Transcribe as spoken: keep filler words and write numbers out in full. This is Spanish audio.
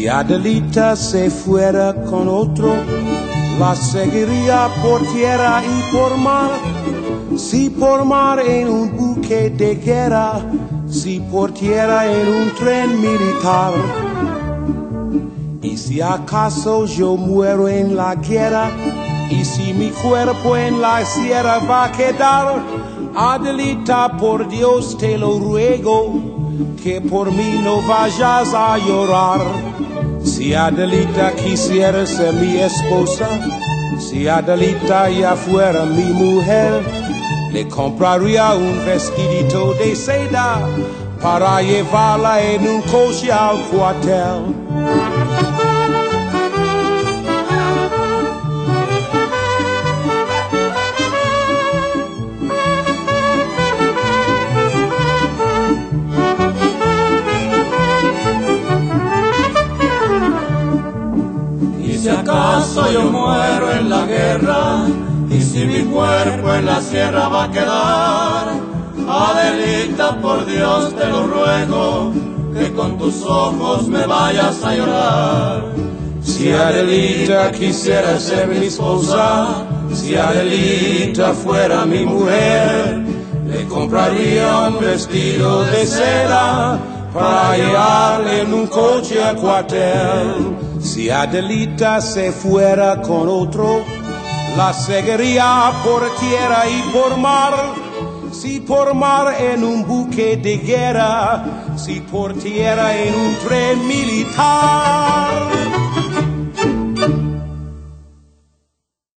Si Adelita se fuera con otro, la seguiría por tierra y por mar. Si por mar en un buque de guerra, si por tierra en un tren militar. Y si acaso yo muero en la guerra, y si mi cuerpo en la sierra va a quedar, Adelita, por Dios te lo ruego, que por mí no vayas a llorar. Si Adelita quisiera ser mi esposa, si Adelita ya fuera mi mujer, le compraría un vestidito de seda para llevarla en un coche al cuartel. Y si acaso yo muero en la guerra, y si mi cuerpo en la sierra va a quedar, Adelita, por Dios te lo ruego, que con tus ojos me vayas a llorar. Si Adelita quisiera ser mi esposa, si Adelita fuera mi mujer, le compraría un vestido de seda para llevarle en un coche al cuartel. Si Adelita se fuera con otro, la seguiría por tierra y por mar. Si por mar en un buque de guerra, si por tierra en un tren militar.